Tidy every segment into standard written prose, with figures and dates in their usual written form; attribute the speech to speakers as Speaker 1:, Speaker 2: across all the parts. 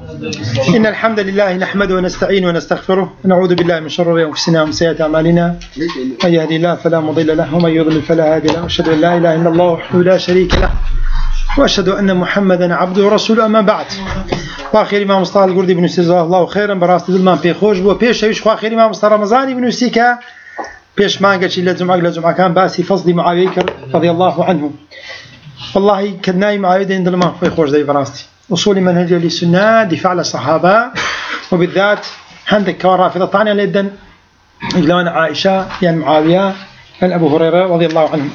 Speaker 1: إن الحمد لله نحمده ونستعينه ونستغفره ونعوذ بالله من شرور أنفسنا ومن سيئات أعمالنا من يهدي الله فلا مضل له ومن يضلل فلا هادي له وأشهد أن لا إله إلا الله وحده لا شريك له وأشهد أن محمدا عبده ورسوله أما بعد وآخر إمام مصطفى القردي بن جزاه الله خيرا براست ظلمان بيخوش وبيش ويش وآخر إمام مصطفى رمضاني بن سيكا بيش ما قال شيء للجمعة كان باسي فصل معاوية رضي الله عنه والله كدناي معاوية دين ظلمان بيخوش ذي براستي أصول منهج السنة دفاع الصحابة وبالذات عندك كرافضة طعنة لدن إجلان عائشة يعني معاوية يعني أبو هريرة رضي الله عنه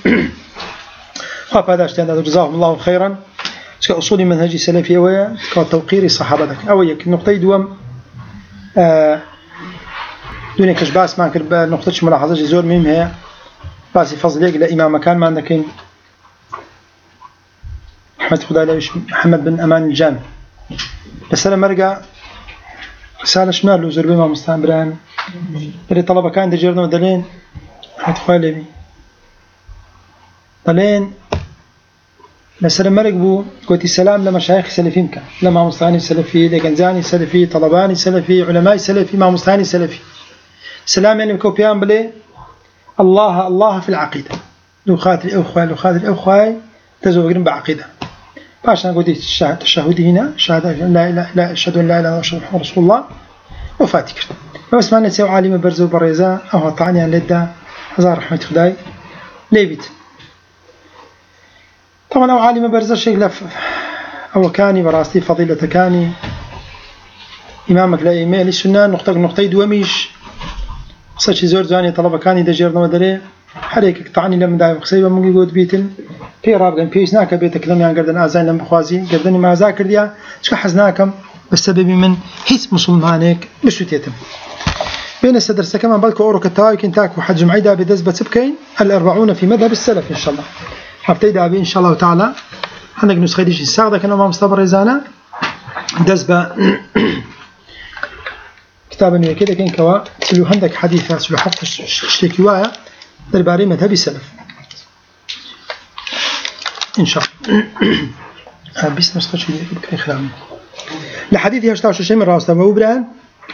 Speaker 1: هذا اشتهد جزاهم الله خيرا أصول منهج السلفية وتوقير الصحابة أويك نقطة دوم دوني كشباس ما كرب نقطة ملاحظة جزور مهم هي باسي فضليك لإمام مكان ما عندك محمد بن أمان الجامع بس أنا مرقع رسالة شمال وزر بما مستعمران اللي طلبة كان تجرنا ودلين هتخوالي بي دلين بس أنا مرق بو قلت السلام لمشايخ سلفين كان لما مستعاني سلفي لقنزاني سلفي طلباني سلفي علماء سلفي ما مستعاني سلفي سلام يعني بكوبيان بلي الله في العقيدة لو خاطر أخوة تزوجين بعقيدة باش أنا قلت التشهد هنا شهادة لا أشهد أن لا إله إلا الله رسول الله وفاتك بس ما نسيو عالم برزو بريزا أو طعني عن لدى هزار رحمة خداي ليبت طبعا أو عالم برزا شيء لف أو كاني براستي فضيلة كاني إمامك لا إيميل السنة نقطة دواميش صار زور زاني طلبة كاني دجير نمدري حريك طعني لما دايم خسيبة من جود بيتن في رابقا فيش ناك بيتك لم ينقدن أزاين لما خوازي قدني ما ذاكر ليا شو حزناكم بسبب من حس مسلمانك بشوتيتم بين السدرسة كمان بالكو أورك التواي كنتاك وحد جمعيدا بدز بتسبكين الأربعون في مذهب السلف إن شاء الله هبتدي أبي إن شاء الله تعالى عندك نسخة ديش الساعة كنا مع مصطفى رزانة دز كتابا كده كان كوا سلو عندك حديث سلو حفظ اشتكيوايا درباري مذهب السلف إن شاء الله بس نسخة شيء بكري خلامي لحديث يشتاش شيء من راسته وبران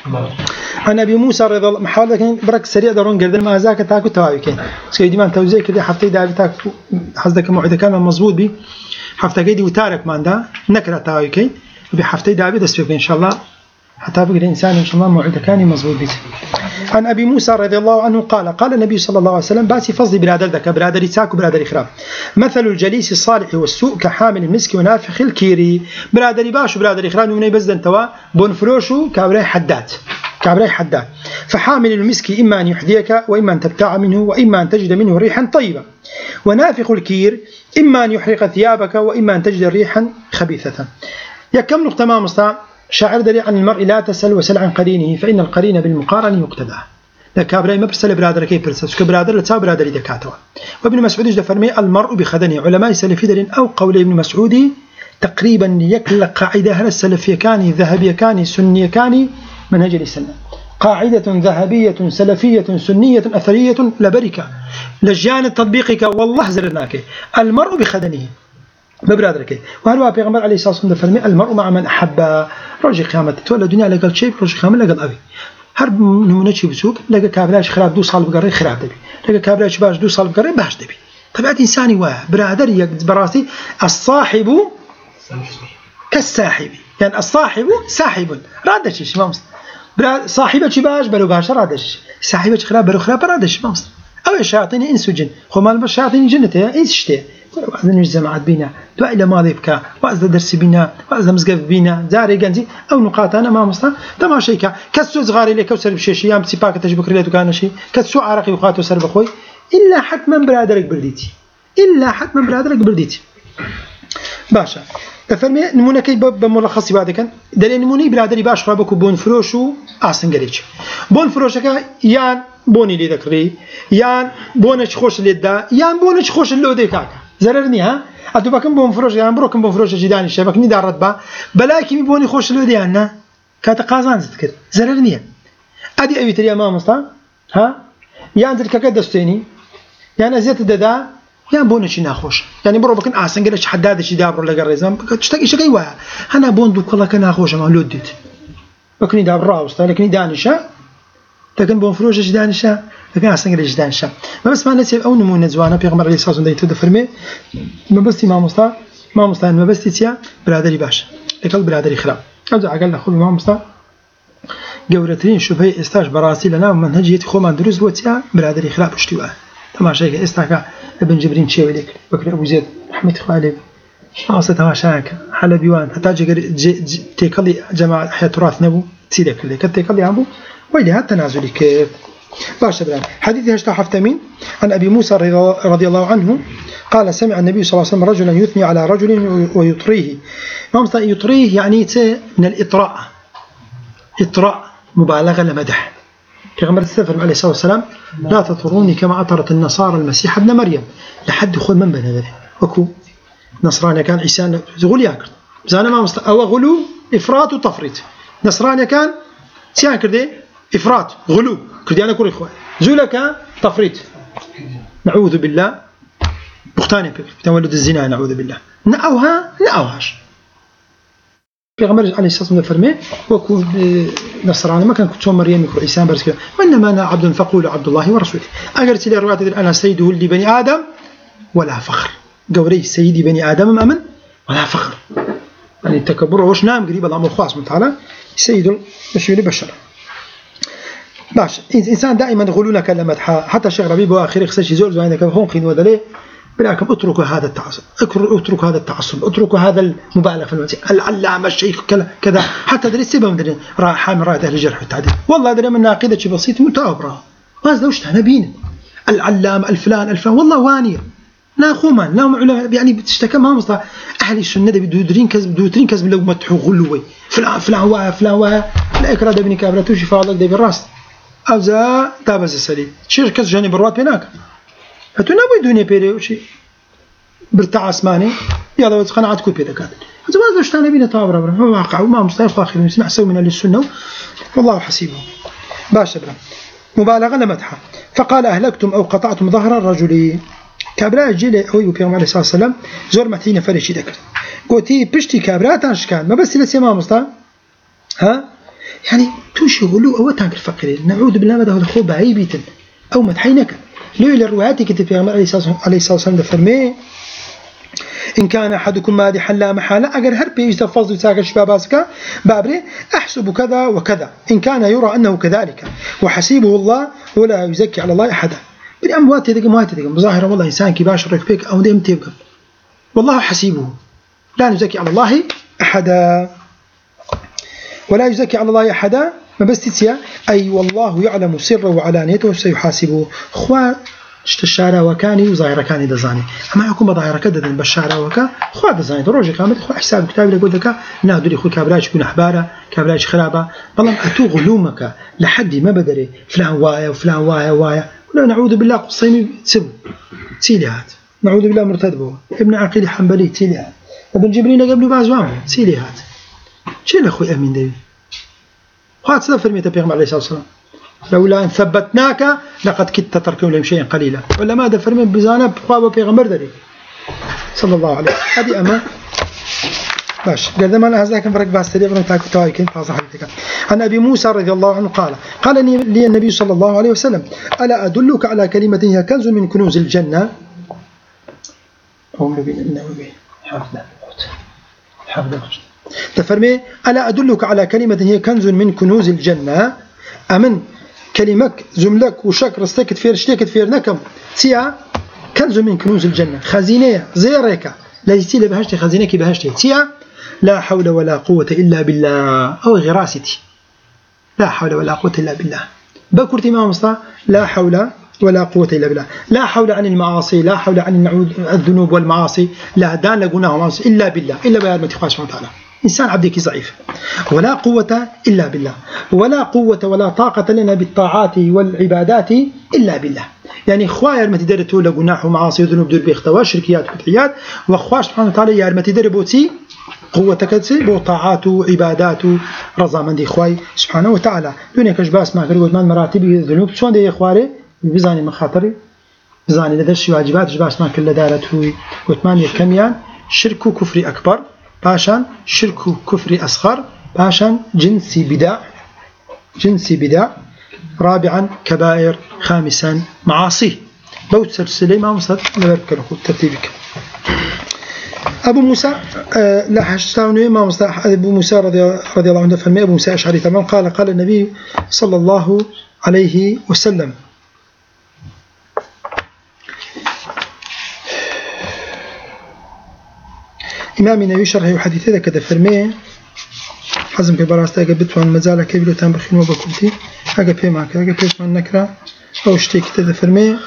Speaker 1: عن أبي موسى رضي الله محاولة كان برك سريع دارون قردن ما ذاك تاكو تواويكين سيدي ما توزيع كده حفتي دابي تاك حصدك موعد كان مظبوط بي حفتي جدي وتارك ما عنده نكرة تواويكين وبحفتي دابي دسبك إن شاء الله حتى بقى الإنسان إن شاء الله موعد كان مظبوط بي عن أبي موسى رضي الله عنه قال النبي صلى الله عليه وسلم باسي فضل برادر ذاك برادر يساك وبرادر إخراب مثل الجليس الصالح والسوء كحامل المسك ونافخ الكيري برادر باش وبرادر إخراب من يبزدن توا بونفروشو كابري حداد فحامل المسك إما أن يحذيك وإما أن تبتاع منه وإما أن تجد منه ريحا طيبة ونافخ الكير إما أن يحرق ثيابك وإما أن تجد ريحا خبيثة يكم نقطة ما مصطع شاعر دليل عن المرء لا تسل وسل عن قرينه فإن القرين بالمقارن يقتدى لكابراي ما برسل برادر كيف برسل كبرادر لتساو برادر دكاتوا وابن مسعود فرمي المرء بخدنه علماء سلفي دليل أو قول ابن مسعود تقريبا يكل قاعدة هل السلفية كان ذهبية كان سنية كان منهج السنة قاعدة ذهبية سلفية سنية أثرية لبركة لجان التطبيقك والله زرناك المرء بخدنه ببرادرك وهل پیغمبر عليه الصلاة والسلام فرمي المرء مع من أحب رجع قيامته تولى الدنيا لقى شيء رجع قيامته لقى أبي هرب نمونة شيء بسوق لقى كابلاش خراب دو صال بقري خراب دبي لقى كابلاش باش دو صال بقري باش دبي طبيعة إنساني واه برادر يقد براسي الصاحب كالساحب يعني الصاحب ساحب رادش إيش مامس صاحبة باش بلو باش رادش صاحبة خراب بلو خراب رادش مامس أو الشياطين إنس وجن خمال الشياطين جنته إنس شتى وأذا نجزمات بينا دعاء إلى ماضي بك وأذا درس بينا وأذا مزقف بينا زاري جنزي أو نقاط أنا ما مصنع تما شيء كسو صغاري لك وسر بشيء يام سباك تجبك ريتو كان شيء كسو عرقي وخاتو سر بخوي إلا حتما برادرك برديتي باشا تفرمي نمونه كي بملخص بعد كان دليل نموني برادري باش رابكو بون فروشو أحسن قريش بون فروشك يان بوني لي ذكري يان بونش خوش لدا يان بونش خوش اللودي كاكا زررني ها أتو بكم بون فروش يعني بروكم بون فروش جداني شبك ني دارت با بلاكي مي بوني خوش لودي عنا كاتقازان تذكر زررني ادي أبي تري ما مستا ها يان ذلك كدستيني يعني أزيت ددا يا بون شي ناخوش يعني برو بكن احسن قال شي حداد شي دابر ولا قريزم تشتكي شي وا انا بون دوك والله كان ناخوش ما لوديت بكني دابر راوس لكن دانشا لكن بون فروج شي دانشا لكن احسن قال شي دانشا ما بس ما نسيب او نمونه زوانه بيغمر عليه الصلاه والسلام دايتو دفرمي ما بس ما مصطفى ما بس تيا برادري باش لكل برادري خراب ارجع قال له خذ ما مصطفى جورتين شبهه استاج براسي لنا منهجيه خوما دروس بوتيا برادري خراب اشتواه تماشاك استاكا ابن جبرين شي وليك بكر ابو زيد احمد خالد خاصه تماشاك حلبيوان حتى تيكلي جماعه حياه تراث نبو تسيدك اللي كتيكلي ابو ويلي هات تنازلي كيف باش بران حديث هشتا حفتمين عن ابي موسى رضي الله عنه قال سمع النبي صلى الله عليه وسلم رجلا يثني على رجل ويطريه ما يطريه يعني من الاطراء اطراء مبالغه لمدح كما السفر عليه الصلاه والسلام لا تطروني كما اطرت النصارى المسيح ابن مريم لحد خذ من بهذا وكو نصراني كان عيسى غول ياكل زانا ما او غلو افراط وتفريط نصراني كان سياكل دي افراط غلو كردي انا كل اخوان زولك تفريط نعوذ بالله بختاني تولد الزنا نعوذ بالله نأوهاش پیغمبر عليه الصلاه والسلام فرمي وكو نصراني ما كان كنت مريم يكون عيسى برس كده وانما انا عبد فقول عبد الله ورسوله اجرت لي الروايه انا سيده لبني ادم ولا فخر قوري سيدي بني ادم مامن ولا فخر يعني التكبر واش نام قريب الله خاص من تعالى سيد مش بشر باش انسان دائما غلونا كلمات حتى الشيخ ربيب واخر خصش يزور زين كان هون خين ودلي بلاكم اتركوا هذا التعصب اتركوا هذا التعصب اتركوا هذا المبالغه في المسيح العلامه الشيخ كذا حتى درس سبب مدري راح حامل رايه الجرح والتعديل والله دري من عقيده شيء بسيط متعبره هذا وش نبين العلام الفلان والله وانيه لا خوما لا يعني بتشتكى ما مصطلح اهل السنه بدودرين كذب لو مدحوا غلوي فلان لا اكراه ابن كابرته شفاء الله دي بالراس او ذا دابز السليم شركه جانب الروات هناك هتونا بدون بيري شيء برتع اسماني يلا وقناعتكم بيدك هذا ما زوجت انا بينا طابره ما واقع وما مستوى اخر نسمع سوي من السنه والله حسيبه باشا مبالغه لمدحه فقال اهلكتم او قطعتم ظهر الرجل كابرا جيل او يبيغم عليه الصلاه والسلام زور متينه فرشي ذكر قوتي بشتي كابرا تاشكان ما بس لسه مصطفى ها يعني توشي غلو او تاك الفقير نعوذ بالله ماذا هو بعيبه او مدحينك لو الى الروايات كتب في عليه الصلاه والسلام فرمي إن كان أحدكم مادحا لا محالة أجر هربي يستفز وساق شباباسك بابري أحسب كذا وكذا إن كان يرى أنه كذلك وحسيبه الله ولا يزكي على الله أحدا بالأموات تدقم بظاهرة والله إنسان كباش ركبك أو ديم تبقى والله حسيبه لا يزكي على الله أحدا ولا يزكي على الله أحدا ما بس تتسيا أي والله يعلم سره وعلانيته وسيحاسبه خوا الشارع وكاني وظاهر كاني دزاني اما يكون ظاهر كذا بالشارع وكا خو دزاني دروجي كامل خو حساب كتاب اللي قلت لك نادري خو كابراج يكون احباره كابراج خرابه والله اتو غلومك لحد ما بدري فلان وايا وفلان وايا ولا نعوذ بالله قصيمي سب سيليات نعوذ بالله مرتد ابن عقيل حنبلي سيليات ابن جبريل قبل بازوام سيليات شيل اخوي امين دي خاطر سفر متى بيغمر عليه الصلاه والسلام لولا أن ثبتناك لقد كدت تركوا لهم شيئا قليلا ولا ماذا فرمي بزانب خواب بيغمر دري صلى الله عليه هذه أما باش قال ما هذا كان فرق باس تريبنا تاكو تايكين فاز حديثك عن أبي موسى رضي الله عنه قال لي النبي صلى الله عليه وسلم ألا أدلك على كلمة هي كنز من كنوز الجنة هم بين النووي حفظ تفرمي ألا أدلك على كلمة هي كنز من كنوز الجنة أمن كلمك زملك وشك رستكت فير اشتكت فير نكم تيا كنز من كنوز الجنة خزينة زيرك لا يستيل بهشتي خزينة كي بهشتي تيا لا حول ولا قوة إلا بالله أو غراستي لا حول ولا قوة إلا بالله بكرت إمام مصطفى لا حول ولا قوة إلا بالله لا حول عن المعاصي لا حول عن الذنوب والمعاصي لا دان لقناه معاصي إلا بالله إلا بأرمة الله سبحانه وتعالى إنسان عبدك ضعيف ولا قوة إلا بالله ولا قوة ولا طاقة لنا بالطاعات والعبادات إلا بالله يعني خوايا المتدرتو لقناح ومعاصي وذنوب دور بيختوا شركيات وبدعيات وخواش سبحانه وتعالى يا المتدر بوتي قوتك تسي بطاعات وعبادات رضا من دي خواي سبحانه وتعالى دنيا كشباس ما قريب من مراتب الذنوب شلون دي اخواري بيزاني مخاطري بزاني لدرش واجبات باش ما كل دارته وثمان يكميان شرك كفر أكبر باشان شرك كفر أصغر باشان جنسي بدع رابعا كبائر خامسا معاصي بوت سلسلة ما مصد نبرك ترتيبك أبو موسى لا حشتاوني ما مصد أبو موسى رضي الله عنه فرمي أبو موسى أشعري تمام قال النبي صلى الله عليه وسلم إمامنا يشرح حديث ذا كذا فرمي حزم كبراستا قبت وان مزالة كبيرة تنبخين وبكلتي هاقا بي معك هاقا بيش من نكرة أو اشتيك كذا فرمي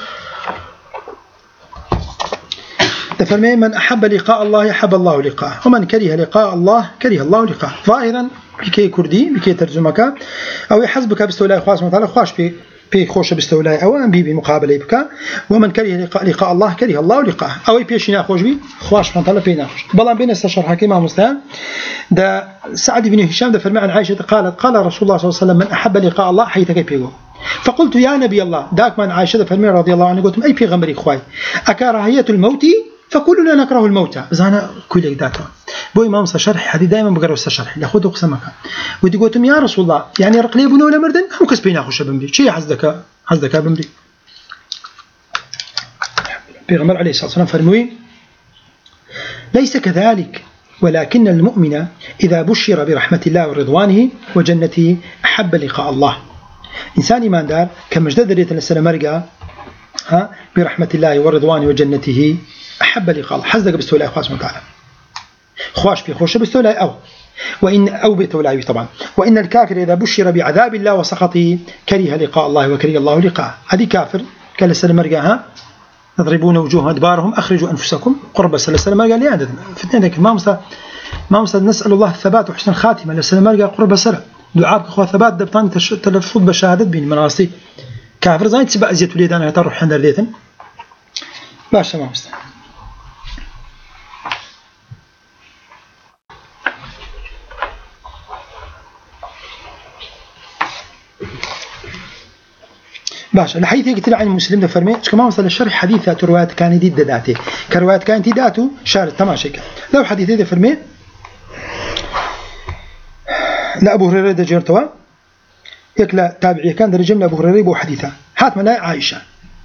Speaker 1: فرمي من أحب لقاء الله يحب الله لقاءه ومن كره لقاء الله كره الله لقاءه ظاهرا بكي كردي بكي ترجمك أو يحسبك بستولاي خاص وتعالى خاش بي خوش بستولاي أو أن بي مقابلة بك ومن كره لقاء الله كره الله لقاءه أو بيشنا خوش بي خاش وتعالى بينا خوش بلان بين استشار حكيم مستان ده سعد بن هشام ده فرمي عن عائشة قال رسول الله صلى الله عليه وسلم من أحب لقاء الله حيث كيبيغو فقلت يا نبي الله داك من عائشة فرمي رضي الله عنه قلت أي بيغمري خواي أكراهية الموت فكلنا نكره الموت زانا كل داتا بو امام شرح حديث دائما بقرا الشرح لاخذ قسمك ودي قلتم يا رسول الله يعني رقلي بنو ولا مردن هم كسبينا خوش بمري شي حزدك بمري بيغمر عليه الصلاه والسلام فرموي ليس كذلك ولكن المؤمن اذا بشر برحمه الله ورضوانه وجنته احب لقاء الله انسان ايمان دار كمجدد ريت السلام مرقه برحمه الله ورضوانه وجنته أحب لقاء الله حزدك بستولاي خاص وتعالى خواش في خوش بستولاي أو بتولاي طبعا وإن الكافر إذا بشر بعذاب الله وسخطه كره لقاء الله وكره الله لقاءه هذه كافر قال السلام مرقاها يضربون وجوههم أدبارهم أخرجوا أنفسكم قرب السلام مرقا لي عدد فتنة ذلك ما مصد نسأل الله الثبات وحسن الخاتمة السلام مرقا قرب السلام دعاء أخوة ثبات دبطان تلفظ بشهادة بين مناصي كافر زين تسبق أزيت وليدان يتروح حندر ديتن باشا ما مصد باش الحديث يقتل عن مسلم ده فرمي كما وصل الشرح حديثات روايات كان دي داته كروايات كانت داتو شارع تماشيك لو حديث ده فرمي لا ابو هريره ده جرتوا يكلا تابعي كان درجه من ابو هريره بو حديثه هات من عائشه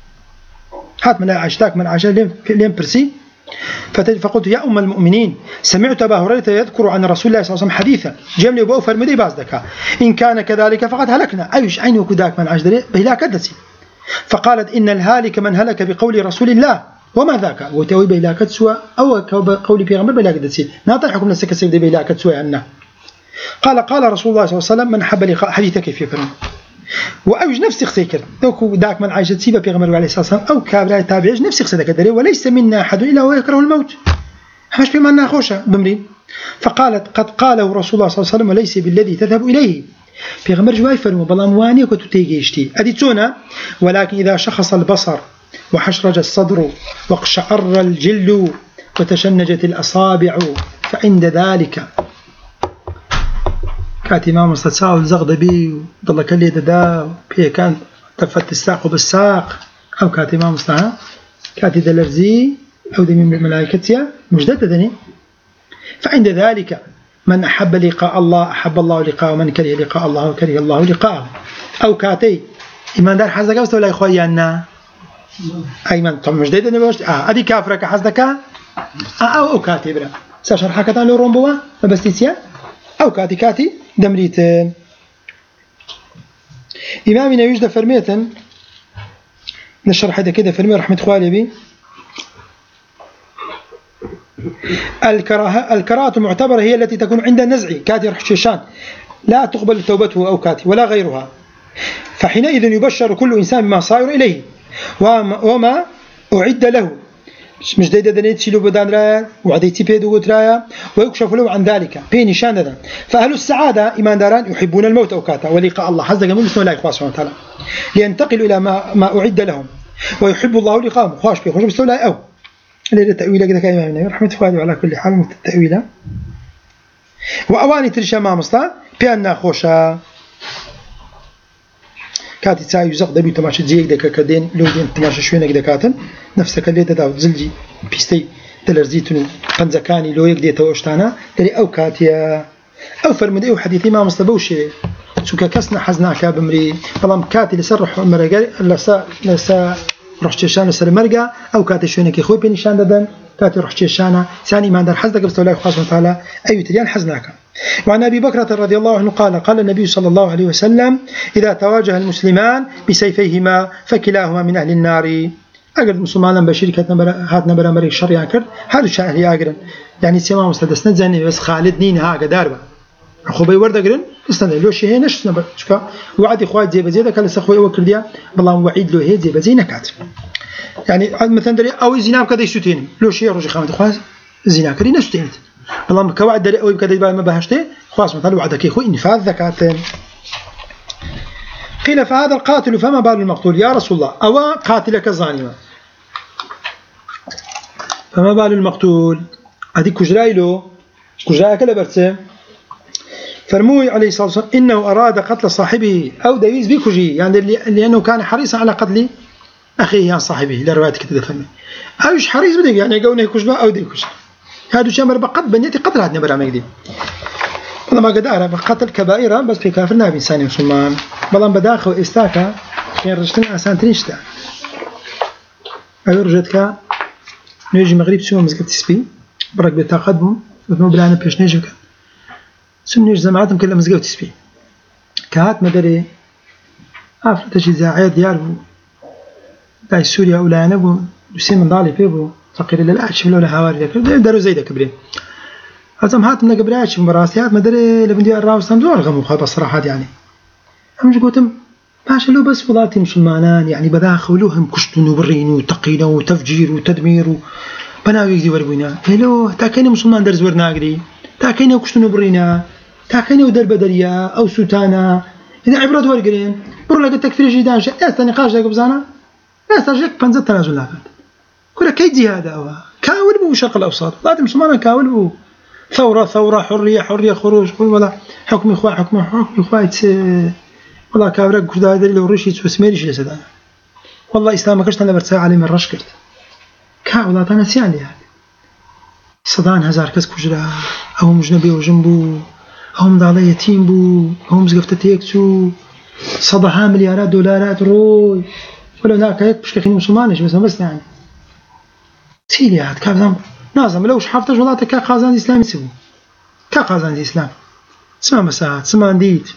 Speaker 1: تاك من عائشه لين برسي فقلت يا ام المؤمنين سمعت ابا هريره يذكر عن رسول الله صلى الله عليه وسلم حديثا جملي ابو فرمدي بازدك ان كان كذلك فقد هلكنا ايش عيني وكداك من عجدري بهلاك دسي فقالت ان الهالك من هلك بقول رسول الله وما ذاك وتوي بهلاك سوا او قول بيغمبر بهلاك دسي ناطق حكم نسك سيد بهلاك سوا عنا قال رسول الله صلى الله عليه وسلم من حب لقاء حديثك كيف يفهم وأوج نفسي خسيكر دوكو داك من عائشة سيبا بيغمر عليه الصلاة والسلام أو كابلا تابعيش نفسي خسيكر دري وليس منا أحد إلا هو يكره الموت همش بما أنها خوشة بمرين فقالت قد قاله رسول الله صلى الله عليه وسلم وليس بالذي تذهب إليه بيغمر جواي فرمو بلامواني وكتتيجيشتي أديتونا ولكن إذا شخص البصر وحشرج الصدر واقشعر الجلد وتشنجت الأصابع فعند ذلك كاتي ما مستساء الزغد بي ضل كلي دا بيه كان تفت الساق بالساق أو كاتي ما مستساء كاتي دلرزي أو دي من الملائكة مجددة دني فعند ذلك من أحب لقاء الله أحب الله لقاءه ومن كره لقاء الله وكره الله لقاءه أو كاتي إيمان دار حزدك أو لا إخوة أنا أيمن طب مجددة دني بوشت أدي كافرك حزدك أو كاتي برا سأشرح كتان لو رمبوا ما بس تيسيا أو كاتي دمريت إمامنا يجد فرمية نشرح هذا كده فرمية رحمة خوالي بي الكراهة معتبرة هي التي تكون عند النزع كاتي رحشيشان لا تقبل توبته أو كاتي ولا غيرها فحينئذ يبشر كل إنسان بما صائر إليه وما أعد له مش دايدا دنيت شيلو بدان رايا وعديتي بيدو رايا ويكشف له عن ذلك بين نشان ذا فأهل السعادة إيمان داران يحبون الموت أوكاتا ولقاء الله حزق من اسمه الله سبحانه وتعالى لينتقلوا إلى ما أعد لهم ويحب الله لقاءهم خواش بيه خوش بسم الله أو اللي التأويل كذا كلمة رحمة الله على كل حال مثل التأويل وأواني ترشا ما مصطا بأننا خوشا كاتي تساوي زق دبي تماشى زيك دكا كدين لو دين تماشى شوينك دكاتن نفسك اللي تداو زلجي بيستي تلرزيتون قنزكاني لو يك ديتو اشتانا دري او كاتيا او فرمدي او حديثي ما مستبوشي سوكا كسنا حزناك بمري بلام كاتي لسرح مرقا لسا رحشيشان لسر مرقا او كاتي شوينك خوي بنشان ددن كاتي رحشيشانا ثاني ما دار حزنك بس الله سبحانه وتعالى اي تريان حزناك. وعن أبي بكرة رضي الله عنه قال النبي صلى الله عليه وسلم إذا تواجه المسلمان بسيفيهما فكلاهما من أهل النار. أجر مسلمانا بشركة هات نبرة مريك شر أكر هذا شاهد أجرا يعني سما مستدسنا زني بس خالد نين ها قداربة أخوي ورد أجرا استنى لو شيء هنا شو نبر شكا وعد إخوات زي بزيادة كلا سخوي أوكل ديا بالله وعيد له هي زي بزينة كات يعني مثلا دري أو زيناب كذا يشتين لو شيء رجع خامد إخوات زينة كذي نشتين بالله كوعد دري أو بكذا ما بهشته خلاص مثلا وعدك يا أخوي نفاذ ذكاتين. قيل فهذا القاتل فما بال المقتول يا رسول الله أو قاتلك الظالم فما بال المقتول هذه كجرايلو كجراي كلا برسه فرموي عليه الصلاة والسلام إنه أراد قتل صاحبه أو دويز بكجي يعني لأنه كان حريصا على قتل أخيه عن صاحبه لرواية كده فهمي أوش حريص بدك يعني قونه كجبا أو دي كجا هذا شامر بقتل بنيتي قتل هذا نبرة مجدي والله ما قد أعرف قتل كبائرة بس في كافر نبي إنسان مسلمان والله بداخل استاكا يعني رجتنا أسان تنشتا أيو رجتك نيجي مغرب سوى مزقت تسبي برك بتقدم ونو بلانا بيش نيجي كان سنيج زمعاتهم كلها مزقت تسبي كهات مدري أفرد شيء زاعية ديالو داي سوريا ولا نبو يسمى من ضالي بيبو فقير للأعش ولا هواري ذاك دارو زي ذاك بري هذا هات من قبراتش مراسيات مدري لبندي الراوس تمزور غمو خاب الصراحة يعني همش قلتم باشا لو بس وضعتي مسلمانان يعني بداخلوهم كشتون وبرين وتقينا وتفجير وتدمير بناوي يجي وربينا هلو تاكينا مسلمان درز ورناقري تاكينا كشتون وبرينا تاكينا ودر بدريا أو سوتانا إذا عبرت ورقرين برو لك التكفير جيدان شيء أستا نقاش لك بزانا أستا جيك بنزل تنازل لك كل كيدي هذا هو كاول بو شرق الأوسط ضعت مسلمان كاول بو ثورة حرية خروج ولا حكم إخوة والله كابرك كذا هذا لو رشيد وسميريش لسدانا والله إسلامك أشتغل برتاع عليه من رشكرت كا والله أنا سيعني هذا صدان هزار كاس كجرا أو مجنبي وجنبو أو مضالي يتيم بو أو مزقفتة تيكسو صدها مليارات دولارات روي ولا هناك هيك مش كخيني مسلمانش بس يعني سيلي هذا كابزام نازم لوش حافظش والله كا قازان الإسلام يسبو كا قازان الإسلام سما مساعد سما انديت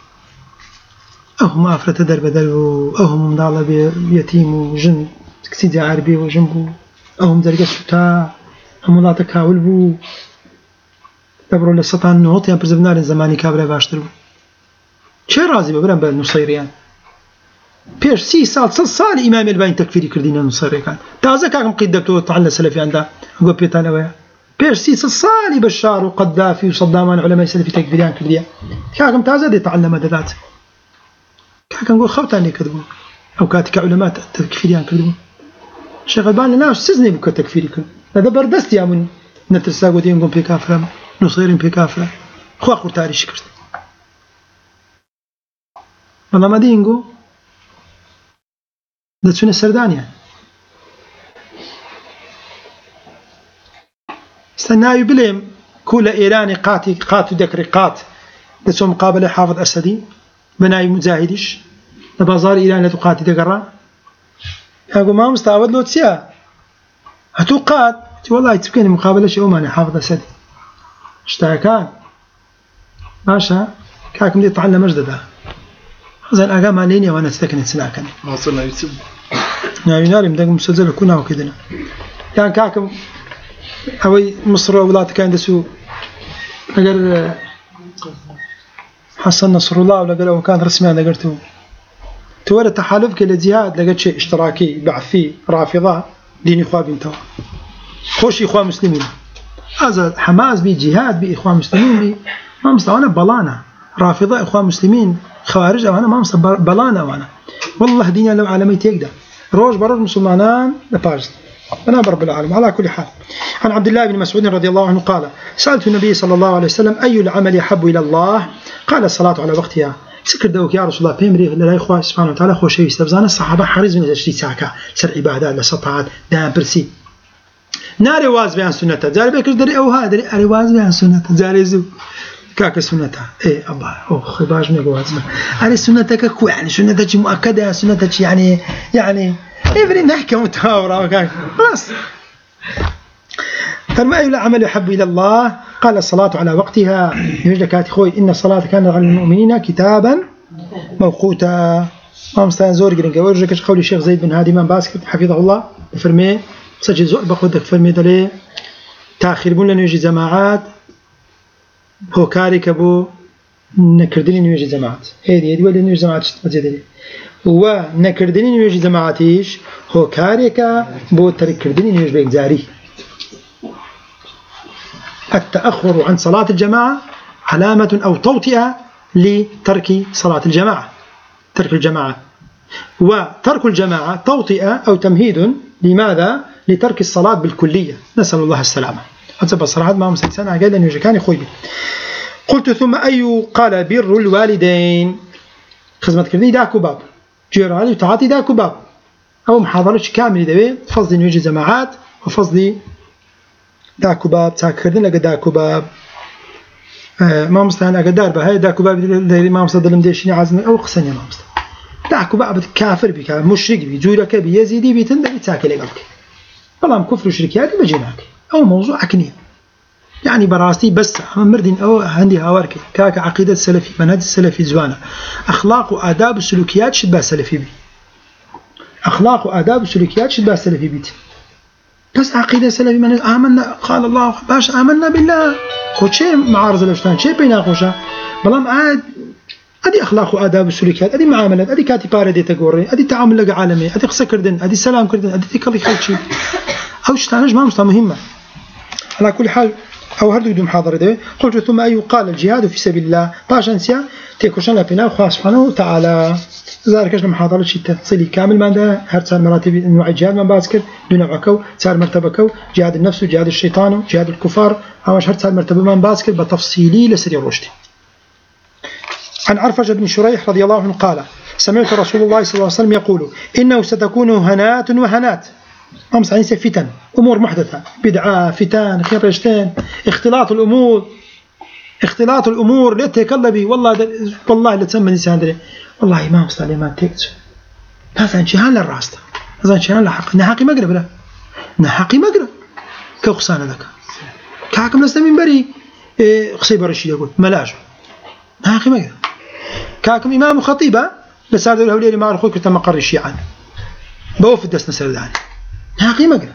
Speaker 1: أهم أفرت درب دربو أهم مضالة بيتيم وجن كسيدي عربي وجنبو أهم درجة ستا هم الله تكاول بو دبروا للسطان نوط يعني برزبنار زماني كابرة باشتر بو شيء رازي ببرن بالنصيريان بيش 6 سال إمام الباني تكفيري كردين النصيري كان تازا كاكم قيدبتو تعلى سلفي عنده أقول بيتانا ويا بيش 6 سال بشار وقذافي وصدامان علماء سلفي تكفيريان كرديا كاكم تازا دي تعلم مدلات كاكم نقول خوتاني كذبوا أو كاتك علماء تكفيريان كذبوا شيخ الباني ناس سزني بك تكفيري كذب هذا بردست يا من نترساقو دينكم في كافرة نصيرين في كافرة خواقو تاري شكرت والله ما دينكو دتسون السردانيا استنايو بليم كل إيراني قاتو دكري قات دتسون مقابلة حافظ أسدي بناي مجاهدش نبازار إيران لتقاتي دقرا يقول ما مستعود له تسيا هتوقات والله تبكيني مقابلة شيء أماني حافظ أسدي اشتاكان ماشا كاكم دي طعنا مجددا زين أقام عليني وأنا استكنت سناكن
Speaker 2: ما وصلنا يوتيوب
Speaker 1: ناري مدق مسلسل كنا وكذا يعني كاكم هوي مصر وولاد كان دسو أجر حسن نصر الله ولا قالوا كان رسمي أنا قلته تورى تحالف كل جهاد لقيت شيء اشتراكي بعثي رافضة دين إخوان بنتوا خوش إخوان مسلمين هذا حماس بجهاد بإخوان مسلمين بي ما مستوانا بلانا رافضة إخوان مسلمين خوارج أو أنا ما مستوى بلانا وأنا والله دينا لو عالمي تيقدر روج بروج مسلمانان لباجد أنا برب العالم على كل حال. عن عبد الله بن مسعود رضي الله عنه قال سألت النبي صلى الله عليه وسلم أي العمل يحب إلى الله قال الصلاة على وقتها سكر دوك يا رسول الله بيمري لا يخوا سبحانه وتعالى خوش يستبزان الصحابة حريص من الشيء ساكا سر عبادات لسطعات دام برسي ناري واز بيان سنته زاري بكر دري أو هذا دري واز بيان سنته زاري زو كاك سنته إيه الله أو خباج نجوازنا على سنتك كو يعني سنتك مؤكدة سنتك يعني إبري نحكي متهاورة وكاك خلاص. فما أي العمل يحب إلى الله قال الصلاة على وقتها يجلك أخوي إن الصلاة كانت على المؤمنين كتابا موقوتا. ما مستان زور جرينك ورجك قول الشيخ زيد بن هادي من باسكت حفظه الله فرمي سجل زور بقودك فرمي دلي تأخير بون لأنه يجي جماعات هو كارك أبو نكردين إنه يجي جماعات هذه ولا إنه يجي جماعات مزيدة ونكردين إنه يجي جماعاتيش هو كارك بو تركردين إنه يجي بيجزاري. التأخر عن صلاة الجماعة علامة أو توطئة لترك صلاة الجماعة ترك الجماعة وترك الجماعة توطئة أو تمهيد لماذا؟ لترك الصلاة بالكلية نسأل الله السلامة. أنسب الصلاة ما مسكسنا قال أن يجكاني خوي. قلت ثم أي قال بر الوالدين خدمة كردي داكو باب جيراني وتعاطي داكو باب أو محاضرة كامل دوي فصل يجي جماعات وفصل داكو باب تاكردين لقى داكو باب ما مستحيل أقدر بهاي داكو باب اللي ما مستدل مديشني عزمي أو قصني ما مستحيل داكو باب كافر بك مشرك بجورك بيزيدي بيتندل تاكل قبلك والله كفر وشركيات بجناك أو موضوع أكني يعني براستي بس مردين أو عندي هاورك كاك عقيدة السلفي منهج السلفي زوانة أخلاق وآداب السلوكيات شبه سلفي بي أخلاق وآداب السلوكيات شبه سلفي بيت بس عقيدة سلفي من آمنا قال الله باش آمنا بالله خود شيء معارض الأشتان شيء بيناقشة بلام عاد أدي أخلاق وآداب السلوكيات أدي معاملات أدي كاتبارة دي تقوري أدي تعامل لقى عالمي أدي قصة كردن أدي سلام كردن أدي تكلي خلشي أو شتانج ما مستوى مهمة على كل حال أو هردو بدون محاضرة ده. قلت ثم أي قال الجهاد في سبيل الله باش أنسيا تكوشان لبناء خاص سبحانه وتعالى ذلك المحاضرة شيء تفصيلي كامل ما ده هرتسال مراتب أنواع الجهاد من باسكر دون عكو صار مرتبكو جهاد النفس وجهاد الشيطان وجهاد الكفار أوش هرتسال مرتبة من باسكر بتفصيلي لسري الرشد. عن عرفجة بن شريح رضي الله عنه قال سمعت رسول الله صلى الله عليه وسلم يقول إنه ستكون هنات وهنات أمس عين فتن أمور محدثة بدعة فتن خرجتين اختلاط الأمور لا تكلبي والله لا تسمى نسان دري والله ما مستعلي ما تكتش هذا انشهان للراس هذا انشهان لحق نحقي مقرب لا نحقي مقرب كخسانة ذاك كحكم لسنا من بري خصي برشي يقول ملاج نحقي مقرب كحكم إمام خطيبة لسارد الهولي ما أخوك تم مقر الشيعان بوفد دسنا سرداني نحقي مقرب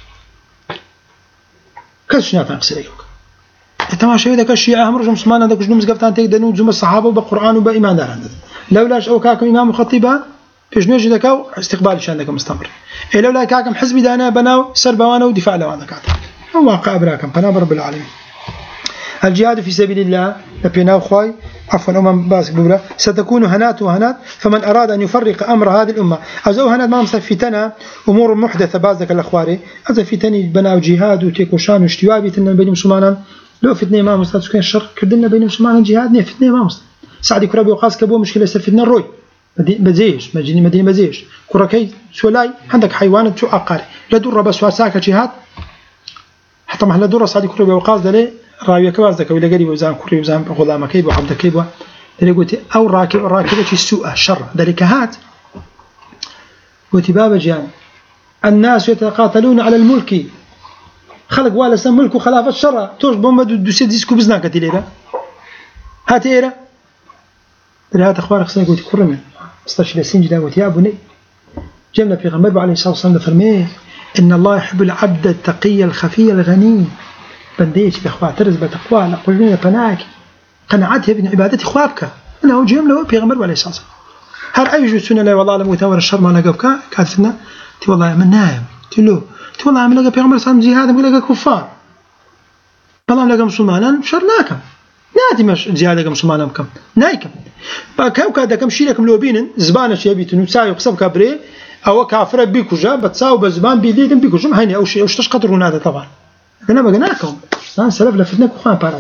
Speaker 1: كاش نافع قصيرك تماشى ذاك الشيعة هم رجوا مسلمان هذاك جنوم زقفتان تقدرون زم الصحابة وبالقرآن وبإيمان دار عندهم لولاش أو كاكم إمام خطيبة في جنوج ذاك استقبال شان ذاك مستمر لولا كاكم حزب دانا بناو سربوانا ودفاع لوانا كاتب واقع أبراكم بنا رب العالمين. الجهاد في سبيل الله لبناو خواي عفوا أمم باسك بولا ستكون هنات وهنات فمن أراد أن يفرق أمر هذه الأمة أزو هنات ما مستفتنا أمور محدثة بازك الأخواري أزو فتني بناو جهاد وتيكوشان واشتوابي تنن بين مسلمان لو فتنة ما مستوى سكان الشر كردنا بين مسلمان جهاد نه فتنة ما مستوى سعد كرابي وقاس كبو مشكلة فتنة الروي بزيش مدينة بزيش كركي سولاي عندك حيوان تو عقاري لا دور بس واساك جهاد حتى ما لا دور سعد كرابي وقاس دلي راوي كوازك ولا قريب وزان كري وزان غلام كيب وعبد كيب دلي قلت أو راكبة السوء الشر ذلك هات قلت باب جان الناس يتقاتلون على الملك خلق ولا سم ملك وخلافة الشر توش بومبا دوسي ديسكو بزناك تليرا هات إيرا هات أخبار خصني قلت كرمي استشهد سنجدا قلت يا بني جملة في غمر عليه الصلاة والسلام فرميه إن الله يحب العبد التقي الخفي الغني بنديش بأخوة ترز بتقوى لقلنا بناك قناعتها ابن عبادتي خوابك أنا هو جملة في غمر عليه الصلاة والسلام هل أي جسنا لا والله لم يتور الشر ما لقبك كاتفنا تي والله من نايم تلو والله عم لقى بيغمر صام جهاد بقول لك كفار والله لقى مسلمان شرناكم نادي مش جهاد لقى مسلمان كم نايكم باكاو كذا كم شيء لكم لوبين زبانه شيء بيتنو سايق قسم كبري او كافر بيكو جا بتساو بزبان بيديدم بيكو جم هيني او شيء وش تشقطرون هذا طبعا انا بقناكم سلف لفتناكم خان باراستي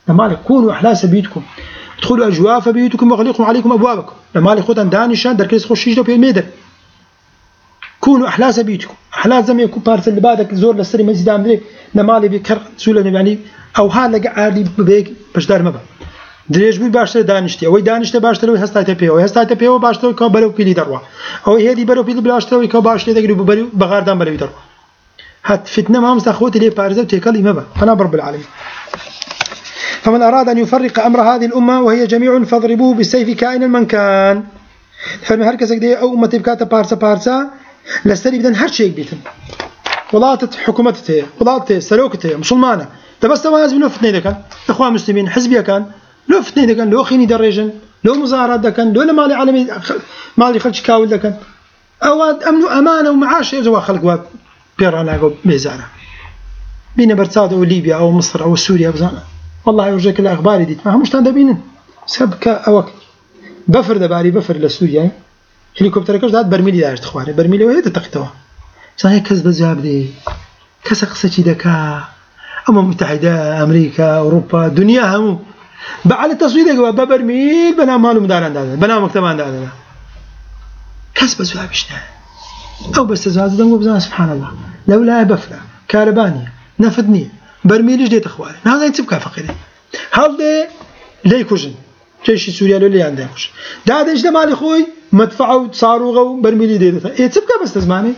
Speaker 1: لمالك كونوا أحلاس بيوتكم ادخلوا أجواف بيوتكم وغلقوا عليكم أبوابكم لمالك خدان دانشان دركيس خوشيش دو في الميدر كونوا أحلاس بيوتكم أحلاس زي ما يكون بارس اللي بعدك زور للسري مسجد عمري لمالي بكر سولة يعني أو هذا قاعد بيك باش دار مبا دريج بي باشتر دانشتي أو دانشته باشتر وي هستايت بيو هستايت بيو باشتر كو بلو بيلي دروا أو هذه بلو بيلي باشتر كو باشتر تقريبا بلو بغاردان بلو دروا هات فتنة ما مستخوت لي بارز وتكلم مبا أنا برب العالمين فمن أراد أن يفرق أمر هذه الأمة وهي جميع فاضربوه بالسيف كائنا من كان فمن هركسك دي أو أمة بكاتا بارسا لستري بدن هر شيء بيتن ولاة حكومته ولاة سلوكته مسلمانة تبس تواز منو فتنة كان إخوان مسلمين حزبية كان لو فتنة كان لو خيني درجن لو مظاهرات كان لو مالي عالمي مالي خلش كاول كان أو أمن أمانة ومعاش يزوا خلق واب بيرانا جو ميزانة بين برتساد أو ليبيا أو مصر أو سوريا بزانا والله يرجيك الأخبار دي ما همش تندبين سبك أوك بفر دباري بفر لسوريا هليكوبتر كش دات برميلي داش تخواري برميلي وهي تتقطوا صحيح كذب جاب دي كسقسة دكا أمم متحدة أمريكا أوروبا دنيا هم بعد التصوير جوا ببرميل بنا ماله مداران هذا بنا مكتبان هذا كسب جابشنا أو بس زاد دمو بزاف سبحان الله لولا بفرة كهربانية نفدني برميل جديد أخواني هذا يتبقى فقير هذا لا يكوجن جيش سوريا لولا عنده يكوجن ده هذا إيش ده مالي خوي مدفعوا صاروخ برميل جديد يتبقى بس تزماني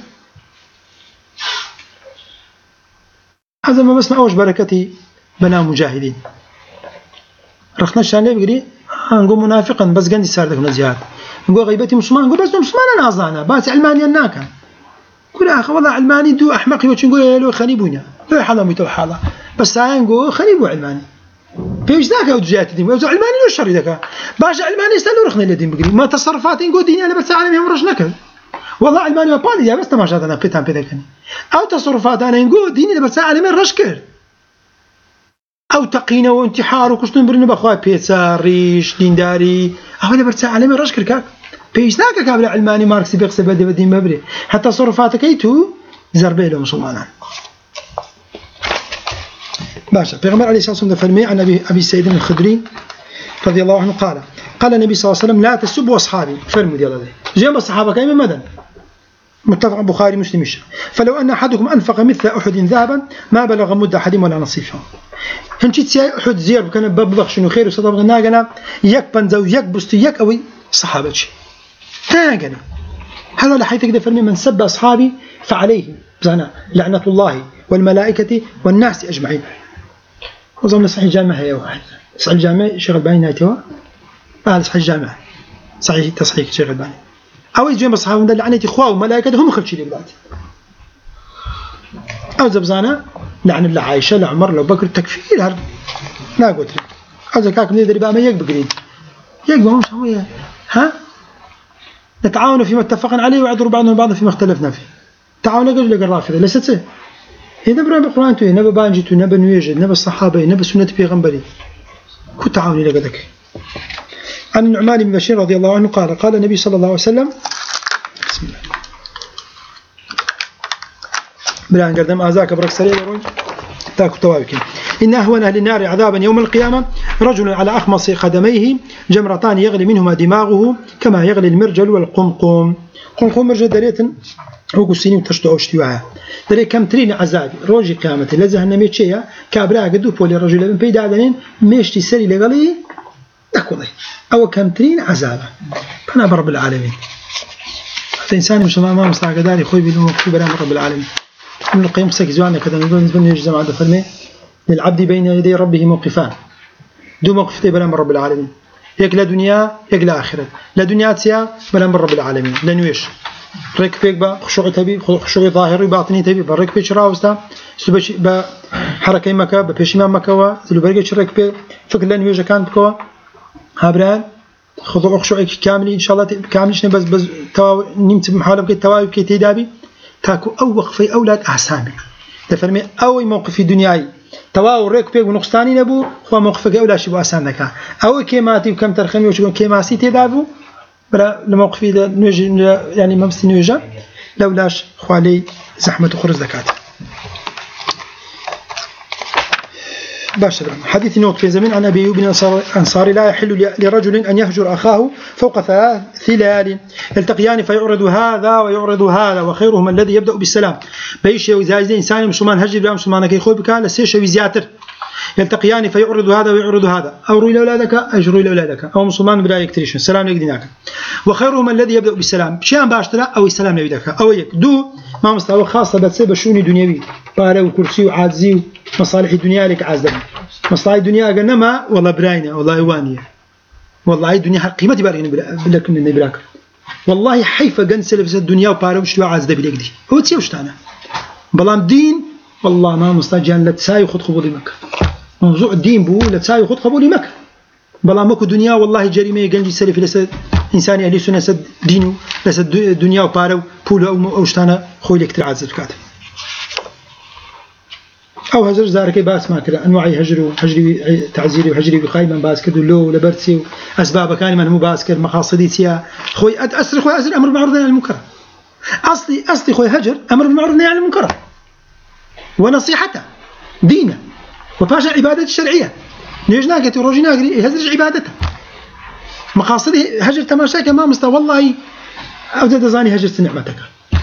Speaker 1: هذا ما بس نعوش بركتي بنا مجاهدين رخنا الشان ليه بقولي نقول منافقا بس جندي صار ذاك نزيات نقول غيبتي مسلمان نقول بس مسلمان أنا أظنه بس علماني الناكا كل أخ والله علماني دو أحمق يوتش نقول له خليبونا لا حلا ميتو حلا بس هاي نقول خليبو علماني فيش ذاك أو جزئيات الدين أو علماني لو شر ذاك باش علماني استنوا رخنا الدين بقولي ما تصرفات نقول ديني أنا بس عالمي هم رش نكل والله علماني ما بالي بس تماشات أنا بيتان بيتكني أو تصرفات أنا نقول ديني بس عالمي رشكر أو تقينا وانتحار وكشتون برنا بخواه بيتسا ريش دينداري أو اللي برتسا عالمي رشكر كاك بيش ذاك قبل علماني ماركسي بيقصي بدي بدي مبري حتى تصرفاتك أيتو زربي له مسلمان باشا پیغمبر عليه الصلاة والسلام فرمي عن أبي سعيد الخدري رضي الله عنه قال النبي صلى الله عليه وسلم لا تسبوا أصحابي فرموا دي الله جنب الصحابة كاين مدن متفق بخاري مسلم فلو أن أحدكم أنفق مثل أحد ذهبا ما بلغ مد أحدهم ولا نصيفه هنشي تسيا أحد زير كان ببخشنو خير وصدق ناقنا يك بنزو يك بستو يك أوي صحابتي ناقنا هذا لحيث كده فرمي من سب أصحابي فعليه بزانا لعنة الله والملائكة والناس أجمعين وظن صحيح جامعة هي واحد صحيح الجامعة شغل باين هاتوا صحيح الجامعة صحيح تصحيح شغل باين أو يجي أصحاب من لعنة إخوة وملائكة هم خلشي لي بلاد أو زبزانا لعن الله عائشة لعمر لو بكر تكفير هر لا قلت لك أو زكاك من يدري بقى ما يقبقرين يقبقوا مش هو ها نتعاون فيما اتفقنا عليه ويعذر بعضنا البعض فيما اختلفنا فيه تعاون قبل لك الرافضة ليست سه هذا برا بالقرآن توي نبى بانجتو نبى نويجد نبى الصحابة نبى سنة بيغمبري كو تعاوني لقدك عن النعمان بن بشير رضي الله عنه قال النبي صلى الله عليه وسلم بسم الله بلان قدم أزاك برك سريع ورج تاكو توابك إن أهون أهل النار عذابا يوم القيامة رجل على أخمص قدميه جمرتان يغلي منهما دماغه كما يغلي المرجل والقمقم قمقم مرجل دريت هو قصيني وتشتو أوشتوها دري كم ترين عذاب روج قيامة لزهنا ميتشيا كابرا قدو بولي الرجل من بيد عدنين ميشتي سري لغلي أكوضي أو كم ترين عذابا أنا برب العالمين هذا إنسان مش ما مستعق داري خوي بينه مكتوب بلا رب العالمين من القيم سكزوانا كذا نقول نسبني يجزم عند فرمي للعبد بين يدي ربه موقفان دو موقف بلا رب العالمين يك لا دنيا يك لا آخرة لا دنيا تسيا بلا رب العالمين لا نويش رك فيك بخشوع تبي خشوع ظاهري باطني تبي برك فيك راوستا سبش بحركة مكة ببشيمان مكة ذلو برجع رك فيك فكر لا نويش كان بكوا هابران خضوع خشوعك كامل إن شاء الله كاملش بس توا نمت بمحاولة بكي تواوي بكي تدابي تاكو أو وقفي أولاد أحسامي تفرمي أو موقف دنياي تواو ريك بيك ونقصاني نبو هو موقفك أولاد شبه أسانك أو كيماتي وكم ترخمي وشكون كيماسي تدابو بلا لموقفي يعني ممسي نوجا لولاش خوالي زحمة خرز زكاة باشا حديث نوت في زمن عن أبي أيوب الأنصاري لا يحل لرجل أن يهجر أخاه فوق 3 ليال يلتقيان فيعرض هذا ويعرض هذا وخيرهما الذي يبدأ بالسلام بيش وزايد إنسان مسلمان هجر بلا مسلمان كي يخوي بك لسيش وزياتر يلتقيان فيعرض هذا ويعرض هذا أوروا إلى أولادك أجروا إلى أولادك أو مسلمان بلا يكتريش السلام يقدناك وخيرهما الذي يبدأ بالسلام شيئا باشترا أو السلام يبدأك أو يكدو ما مستوى خاصة بتسبب الشؤون الدنيوي بارا وكرسي وعاجزي مصالح الدنيا لك عازم مصالح الدنيا قلنا والله براينة والله وانية والله الدنيا قيمتي بارين بلك من بلاك والله حيفا جنس لبس الدنيا وبارا وشتوا عازم بلك دي هو تسيوش تانا بلام دين والله ما مستجان لا تساوي خد قبولي مكة موضوع الدين بو لا تساوي خد قبولي مكة بلام مكو دنيا والله جريمة جنجي سلف لسد إنساني أهل سنة سد دينه لسد دنيا وبارا بولو أو شتانا خوي لك تعازم كاتب أو هجر زارك باس ما كلا أنواع هجر تعزيري وهجري بخايما باس كدو لو لبرتسي أسباب كان من مو باس كر مقاصدي تيا خوي أسر خوي أسر أمر بالمعروف والنهي عن المنكر أصلي خوي هجر أمر بالمعروف والنهي عن المنكر ونصيحته دينه وباشا عبادة الشرعية نيجنا كتي روجينا هجر عبادته مقاصدي هجر تماشاك ما مستوى والله أوجد زاني هجر نعمتك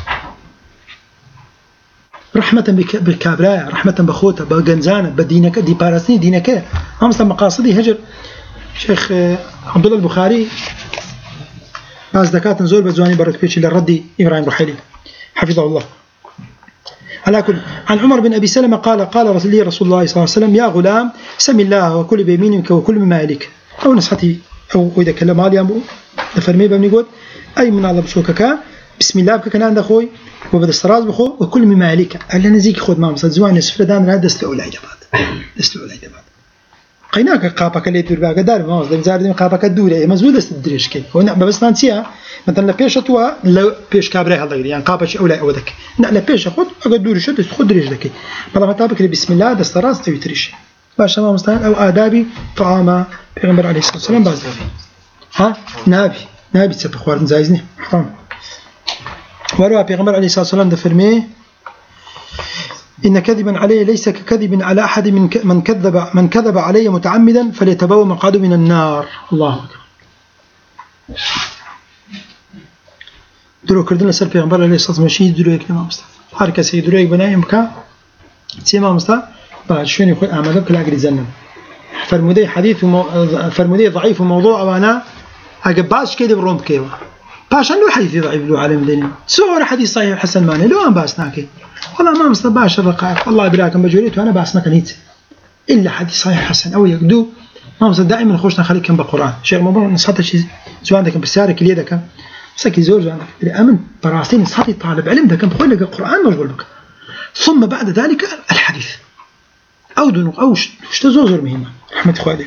Speaker 1: رحمة بكابراء رحمة بخوتة بجنزانة بدينك دي بارسني دينك أمس مقاصدي هجر شيخ عبد الله البخاري ناس دكات نزول بزواني برك بيش للردي إبراهيم رحيلي حفظه الله على كل عن عمر بن أبي سلمة قال رسول الله صلى الله عليه وسلم يا غلام سم الله وكل بيمينك وكل مما يليك أو نصحتي أو إذا كلم علي أمره نفرمي بمن يقول أي من الله بشوكك بسم الله بك كان عند أخوي وبدأ السراز بخو وكل مما يليك ألا نزيك خود ما مصد زوان سفر دان راد دست الأولى بعد قيناك قابك اللي يدور بقى دار ما مصد زاردين قابك الدورة مزود دست الدريش كي هنا بس نانسيها مثلا لبيش أتوا لو بيش كابري هذا يعني قابش أولى أودك لبيش خود أقعد دوري شو تخد دريش ذكي بعد ما تابك بسم الله دست الراس تبي تريش باش ما مستعان أو آدابي طعام پیغمبر عليه الصلاة والسلام باز داري ها نابي تسبب خوارد زايزني حرام وروى پیغمبر عليه الصلاة والسلام دفرميه إن كذبا علي ليس ككذب على أحد من كذب علي متعمدا فليتبوأ مقعده من النار الله أكبر درو كردنا سر پیغمبر عليه الصلاة والسلام شيء درو يك ما مست هر کسی درو يك بناي مكا سيما مست بعد شنو يقول أعمال كل أجر زنم فرمودي حديث فرمودي ضعيف وموضوع وأنا أجباش كده بروم كيوا باش عنده حديث ضعيف له عالم دينه صور حديث صحيح حسن ماني لو أنا باسناكي والله ما مستباش الرقائق والله براكم بجوريت وأنا باسناك نيت إلا حديث صحيح حسن أو يقدو ما مست دائما خوشنا خليكم بالقرآن شيخ موضوع نصحت شيء زو عندك بسارك اللي يدك مسكي زوج عندك الأمن براستين نصحتي طالب علم ده كان بقول لك القرآن مشغول بك ثم بعد ذلك الحديث أو دون أو وش تزوجر مهمة رحمة إخواني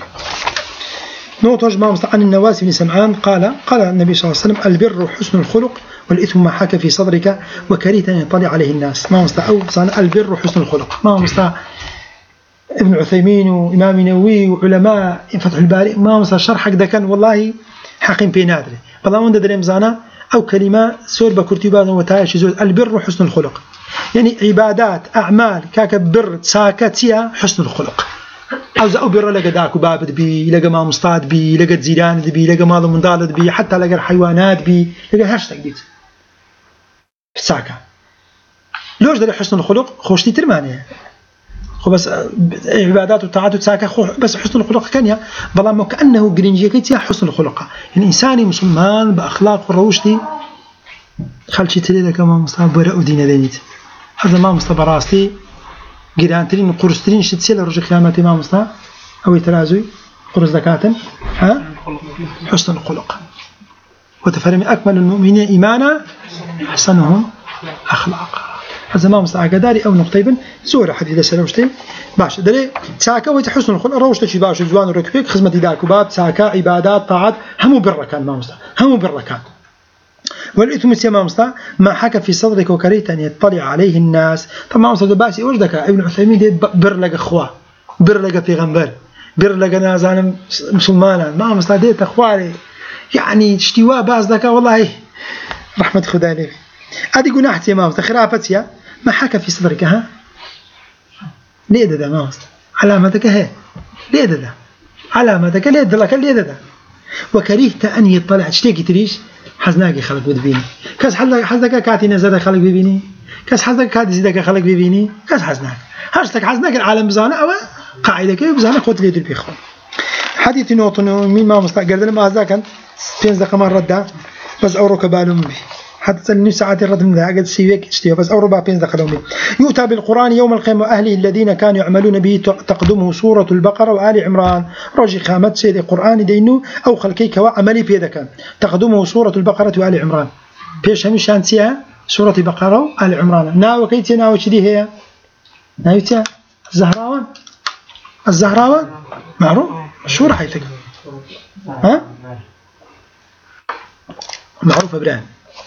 Speaker 1: نوتج ما عن النواس بن سمعان قال النبي صلى الله عليه وسلم البر حسن الخلق والإثم ما حاك في صدرك وكريت أن يطلع عليه الناس ما مستع أو صان البر حسن الخلق ما مستع ابن عثيمين وإمام نووي وعلماء فتح الباري ما مستع شرحك ده كان والله حقين بينادره والله وند دريم زانا أو كلمة سور بكرتبان وتعيش زود البر حسن الخلق يعني عبادات أعمال كبر ساكتيا حسن الخلق أو بر لقى داك وبابد بي لقى ما مصطاد بي لقى زيران بي لقى مال من ضالد بي حتى لقى الحيوانات بي لقى هاشتاج بيت ساكا لوش ده حسن الخلق خوشتي ترمانية خو بس عبادات وطاعات وساكا بس حسن الخلق كان بلا ما كأنه جرينجي كيتيا حسن الخلق يعني إنساني مسلمان بأخلاق وروشتي خلشي تريده كما مصطاد برا ودين دينيت هذا ما مصطاد براستي جيرانترين قرصترين شتسيل رجع قيامة ما مصطاد أو يترازوي قرص زكاة ها حسن الخلق وتفرم أكمل المؤمنين إيمانا أحسنهم أخلاقا هذا ما مصطاد قداري أو نقطيبا زورة حديثة سلوشتين باش دري ساكا ويتحسن الخلق روشت شي باش زوان وركبك خدمة داك وباب ساكا عبادات طاعات هم بركان ما مصطاد هم بركان والإثم سيما مصطفى ما حكى في صدرك وكريت أن يطلع عليه الناس طبعا مصطفى باسي وجدك ابن عثيمين دي بر لك أخوة بر لك پیغمبر بر لك نازان مسلمانا ما مصطفى دي أخواري يعني اشتواء باس ذكا والله رحمة خدا عليه هذه جناح سيما مصطفى خرافتيا ما حكى في صدرك ها ليه ده ما مصطفى علامتك هي ليدة علامتك ليدة لك ليدة وكرهت أن يطلع تشتكي تريش حزناك خلق بتبيني كاس حزنك كاتي نزل خلق بيبيني كاس حزنك كاتي زيدك خلق بيبيني كاس حزنك هاشتك حزنك العالم بزانه أو قاعدة كيف بزانه قوت ليدر بيخون حديث نوط مين ما مستقر ما ذاك بينزل كمان رده بس أوروك بالهم به حتى النساء الرد من ذا قد سيوك اشتيا بس أوربع بينزل خلهم يؤتى بالقرآن يوم القيامة أهله الذين كانوا يعملون به تقدمه سورة البقرة وآل عمران رجي خامت سيد القرآن دينه أو خلكيك وعملي بيدك تقدمه سورة البقرة وآل عمران بيش همش شانسيها سورة البقرة وآل عمران ناو كيتي ناو شدي هي ناوتها الزهراوان معروف شو راح يتك ها معروف إبراهيم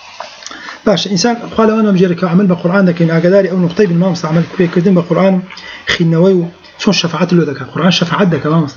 Speaker 1: باش إنسان قال أنا مجرك أعمل بالقرآن لكن أقداري أو نقطي بالمام استعمل كذا بالقرآن خنوي شو الشفاعات اللي ذاك القرآن شفاعات ذاك مام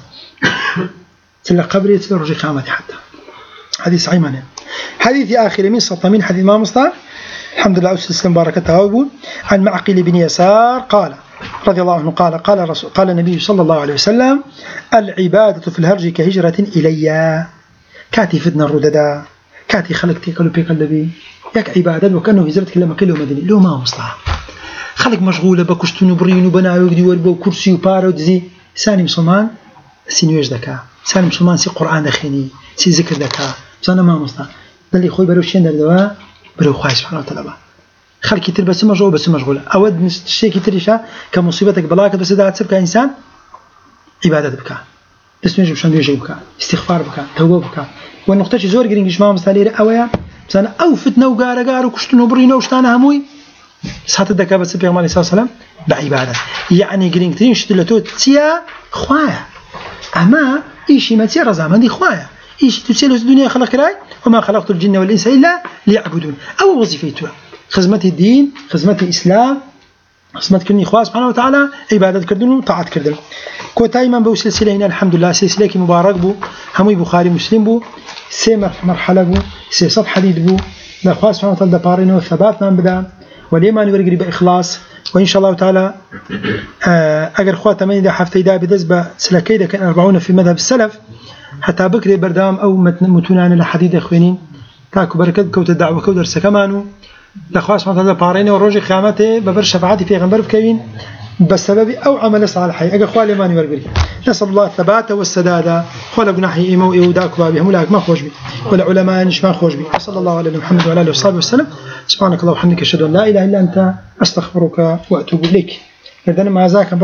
Speaker 1: تلا قبري تلا رجع قامتي حتى حديث عيمان حديث آخر من سطمين حديث مام مصطفى الحمد لله وسلم باركته وابو عن معقل بن يسار قال رضي الله عنه قال النبي صلى الله عليه وسلم العبادة في الهرج كهجرة إلي كاتي فدنا الرددا كاتي خلقتي قالوا بيك النبي ياك عبادة وكأنه هجرتك لما كله مدني لو ما مصلحة خلق مشغولة بكشتون وبرين وبناء ويقدي وربو وكرسي وبارة ودزي ساني مسلمان سينيوش دكا ساني مسلمان سي قرآن دخيني سي ذكر دكا بسانا ما مصلحة دلي خوي بروشين در دواء برو خواهي سبحانه وتعالى خلق كتير بس مشغولة أود الشيء كتير إشاء كمصيبتك بلاك بس إذا هتسب كإنسان عبادة بك تسميش بشان بيجي بك استغفار بك توبة بك والنقطة زور قرينجش ما مستعلية أويا بسنا أو فتنة وقارة وكشتنا وبرينا وشتانا هموي ساعات الدكا بس بيغمال عليه الصلاة والسلام بعبادة يعني قرينجتين شتلتو تسيا خوايا أما إيشي ما تسيا رزامان دي خوايا إيشي تسيلو الدنيا خلق راي وما خلقت الجن والإنس إلا ليعبدون أو وظيفته خدمة الدين خدمة الإسلام خدمة كرني خواه سبحانه وتعالى عبادة كردن وطاعة كردن كوتاي من بو سلسلة هنا الحمد لله سلسلة كي مبارك بو هموي بخاري مسلم بو سي مرحلة بو سي صف حديث بو لخواه سبحانه وتعالى دبارين والثبات من بدا واليمان يورقري بإخلاص وإن شاء الله تعالى أجر خواه تماني دا حفتي دا بدز بسلكي دا كان 40 في مذهب السلف حتى بكري بردام أو متونان لحديث إخوانين تاكو بركات كوت الدعوة كودر سكمانو لخواه سبحانه وتعالى بارينه وروجي خيامته ببر شفاعتي في غنبر بكوين بسبب أو عمل صالح أجا خواه لماني ورقري نسأل الله الثبات والسداد خواه لقناحي إيمو إيوداك بابهم لك ما خوش بي ولا علماء نش ما خوش بي صلى الله على محمد وعلى آله وصحبه وسلم سبحانك اللهم وبحمدك أشهد أن لا إله إلا أنت أستغفرك وأتوب إليك إذن ما ذاك